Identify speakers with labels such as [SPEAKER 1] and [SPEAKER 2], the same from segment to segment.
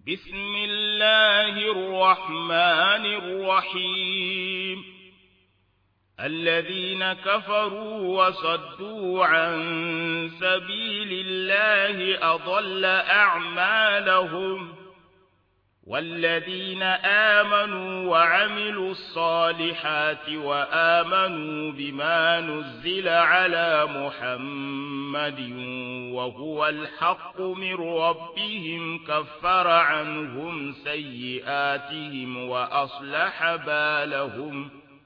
[SPEAKER 1] بسم الله الرحمن الرحيم الذين كفروا وصدوا عن سبيل الله أضل أعمالهم والذين آمنوا وعملوا الصالحات وآمنوا بما نزل على محمد وهو الحق من ربهم كفر عنهم سيئاتهم وأصلح بالهم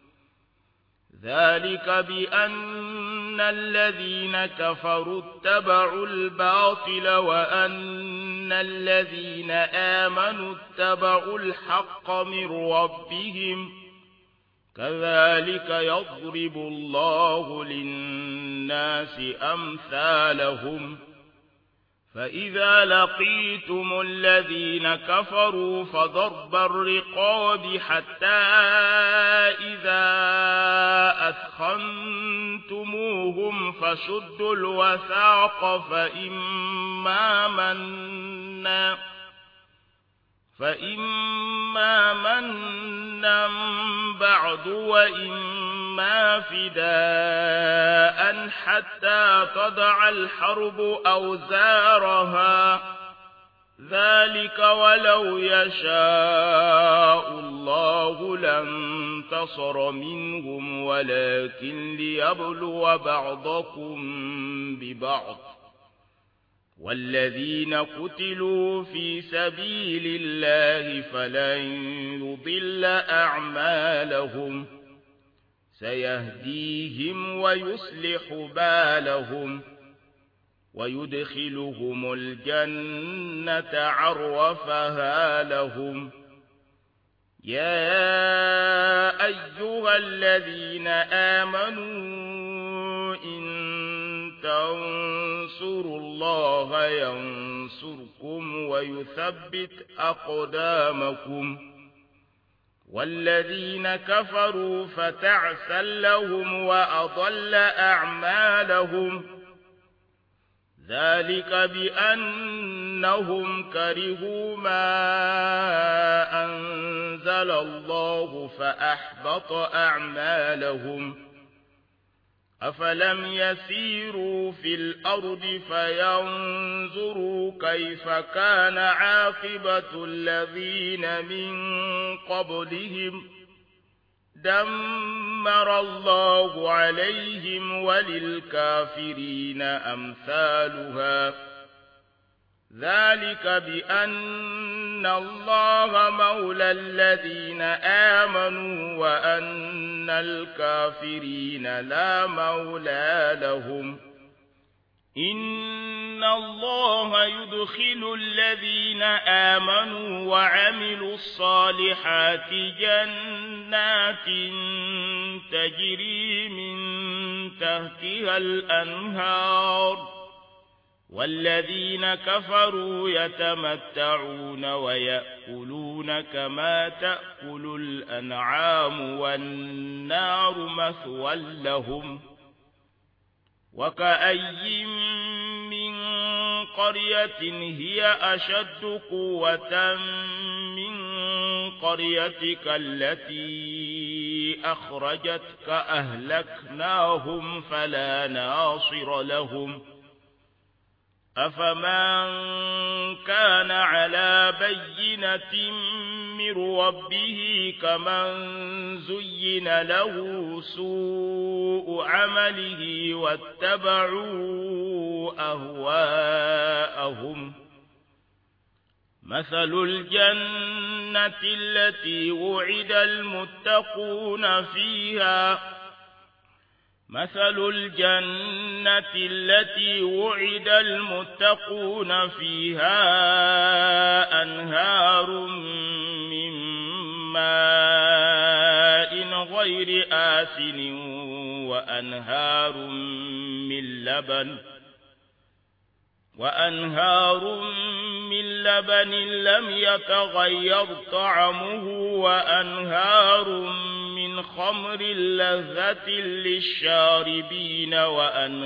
[SPEAKER 1] ذلك بأن الذين كفروا اتبعوا الباطل وأن الذين آمنوا اتبعوا الحق من ربهم كذلك يضرب الله للناس أمثالهم فإذا لقيتم الذين كفروا فضرب الرقاب حتى إذا أثخنتموهم فشدوا الوثاق فإما منا بعد وإما فداء حتى تضع الحرب أوزارها ذلك ولو يشاء الله لانتصر منهم ولكن ليبلو بعضكم ببعض والذين قتلوا في سبيل الله فلن يضل أعمالهم سيهديهم ويصلح بالهم ويدخلهم الجنة عرفها لهم يا أيها الذين آمنوا إن تنصروا الله ينصركم ويثبت أقدامكم والذين كفروا فتعسا لهم وأضل أعمالهم ذلك بأنهم كرهوا ما أنزل الله فأحبط أعمالهم أفلم يسيروا في الأرض فينظروا كيف كان عاقبة الذين من قبلهم دمر الله عليهم وللكافرين أمثالها ذلك بأن الله مولى الذين آمنوا وأن الكافرين لا مولى لهم إن الله يدخل الذين آمنوا وعملوا الصالحات جنات تجري من تحتها الأنهار والذين كفروا يتمتعون ويأكلون كما تأكل الأنعام والنار مثوى لهم وكأي من قرية هي أشد قوة من قريتك التي أخرجتك أهلكناهم فلا ناصر لهم أفمن كان على بينة من ربه كمن زين له سوء عمله واتبعوا أهواءهم مثل الجنة التي وعد المتقون فيها أنهار من ماء غير آسن وأنهار من لبن لم يتغير طعمه وأنهار من خمر لذة للشاربين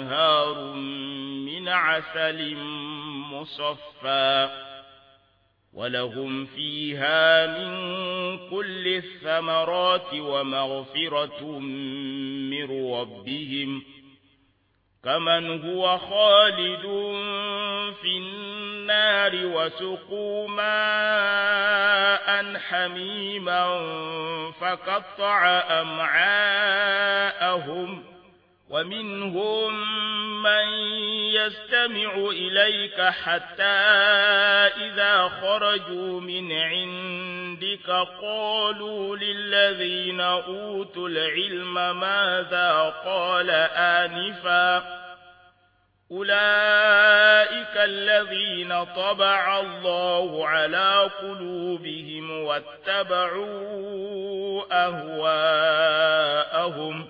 [SPEAKER 1] وأنهار من عسل مصفى ولهم فيها من كل الثمرات ومغفرة من ربهم كمن هو خالد في النار وسقوا ماء حميما فقطع أمعاءهم ومنهم من يستمع إليك حتى إذا خرجوا من عندك قالوا للذين أوتوا العلم ماذا قال آنفا أولئك الذين طبع الله على قلوبهم واتبعوا أهواءهم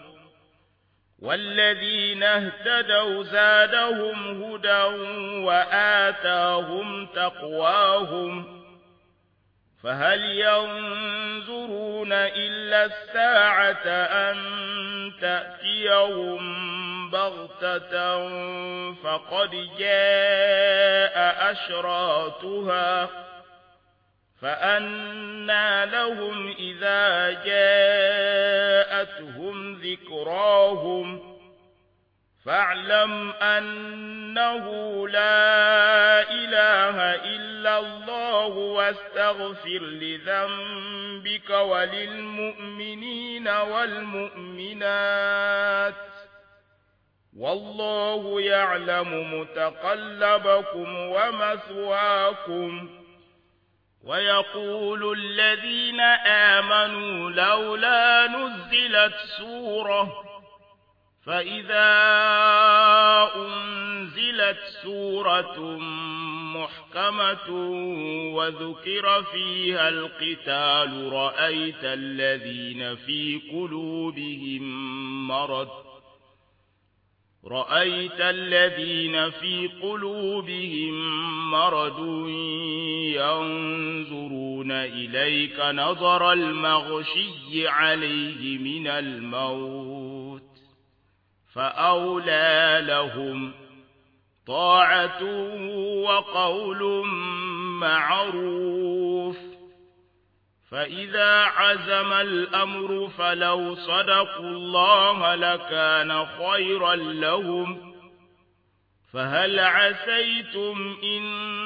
[SPEAKER 1] والذين اهتدوا زادهم هدى وآتاهم تقواهم فهل ينظرون إلا الساعة أن تأتيهم بغتة فقد جاء أشراطها فأنى لهم إذا جاءتهم ذكراهم فاعلم أنه لا إله إلا الله واستغفر لذنبك وللمؤمنين والمؤمنات والله يعلم متقلبكم ومثواكم ويقول الذين آمنوا لولا نزلت سورة فإذا أنزلت سورة محكمة وذكر فيها القتال رأيت الذين في قلوبهم مرض ينظرون إليك نظر المغشي عليه من الموت فأولى لهم طاعة وقول معروف فإذا عزم الأمر فلو صدقوا الله لكان خيرا لهم فهل عسيتم إن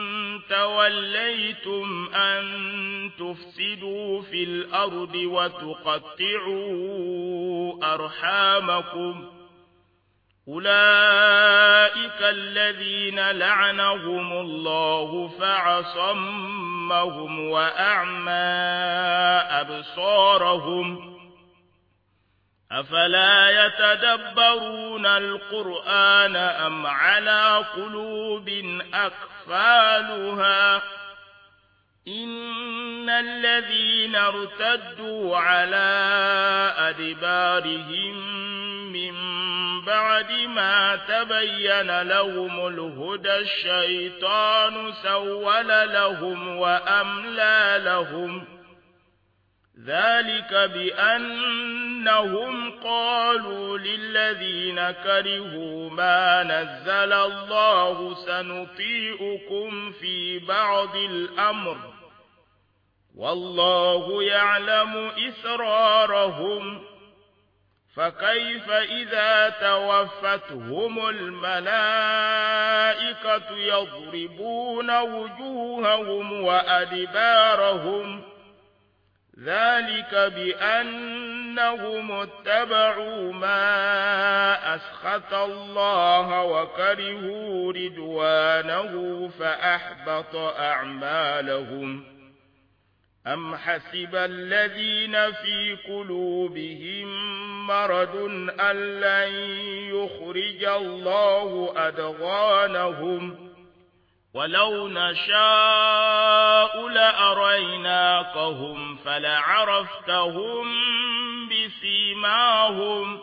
[SPEAKER 1] توليتم أن تفسدوا في الأرض وتقطعوا أرحامكم أولئك الذين لعنهم الله فعصمهم وأعمى أبصارهم أفلا يتدبرون القرآن أم على قلوب أقفالها إن الذين ارتدوا على أدبارهم من بعد ما تبين لهم الهدى الشيطان سول لهم وأملى لهم ذلك بأنهم قالوا للذين كرهوا ما نزل الله سنطيعكم في بعض الأمر والله يعلم إسرارهم فكيف إذا توفتهم الملائكة يضربون وجوههم وأدبارهم ذلك بأنهم اتبعوا ما أسخط الله وكرهوا رضوانه فأحبط أعمالهم أم حسب الذين في قلوبهم مرض أن لن يخرج الله أضغانهم ولو نشاء لأريناكهم فلعرفتهم بسيماهم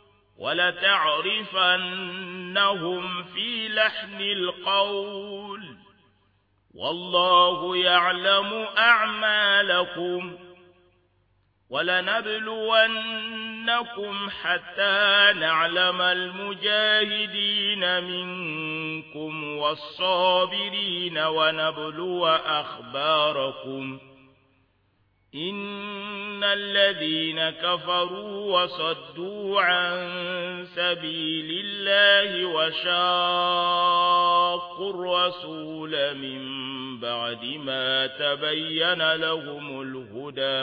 [SPEAKER 1] ولتعرفنهم في لحن القول والله يعلم أعمالكم ولنبلونكم حتى نعلم المجاهدين منكم والصابرين ونبلو أخباركم إن الذين كفروا وصدوا عن سبيل الله وشاقوا الرسول من بعد ما تبين لهم الهدى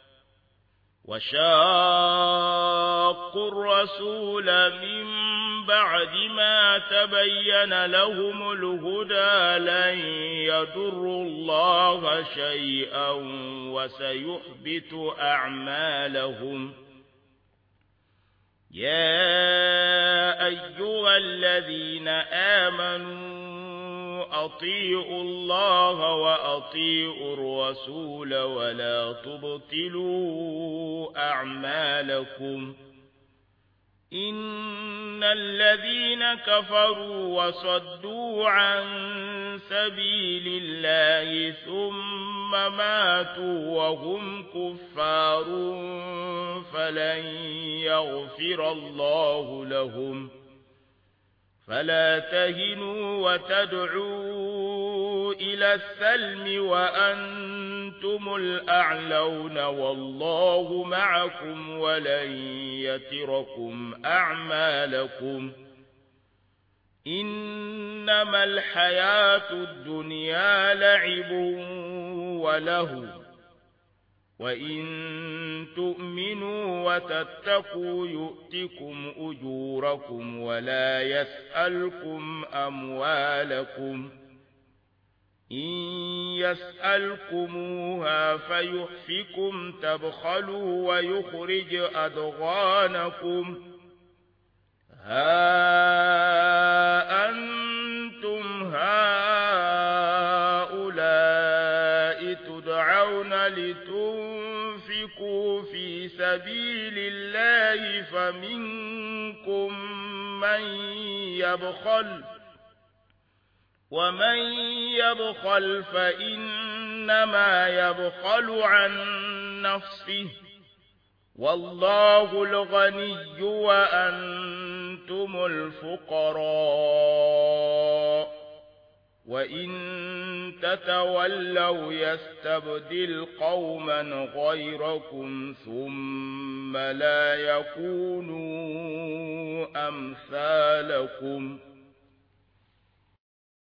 [SPEAKER 1] لن يضروا الله شيئا وسيحبط أعمالهم يا أيها الذين آمنوا أطيعوا الله وأطيعوا الرسول ولا تبطلوا أعمالكم إن الذين كفروا وصدوا عن سبيل الله ثم ماتوا وهم كفار فلن يغفر الله لهم فلا تهنوا وتدعوا إلى السلم وأنتم الأعلون والله معكم ولن يتركم أعمالكم إنما الحياة الدنيا لعب ولهو وإن تؤمنوا وتتقوا يؤتكم أجوركم ولا يسألكم أموالكم إن يسألكموها فيحفكم تبخلوا ويخرج أضغانكم ها أنتم هؤلاء تدعون لتنفقوا في سبيل الله فمنكم من يبخل ومن يبخل فإنما يبخل عن نفسه والله الغني وأنتم الفقراء وإن تتولوا يستبدل قوما غيركم ثم لا يكونوا أمثالكم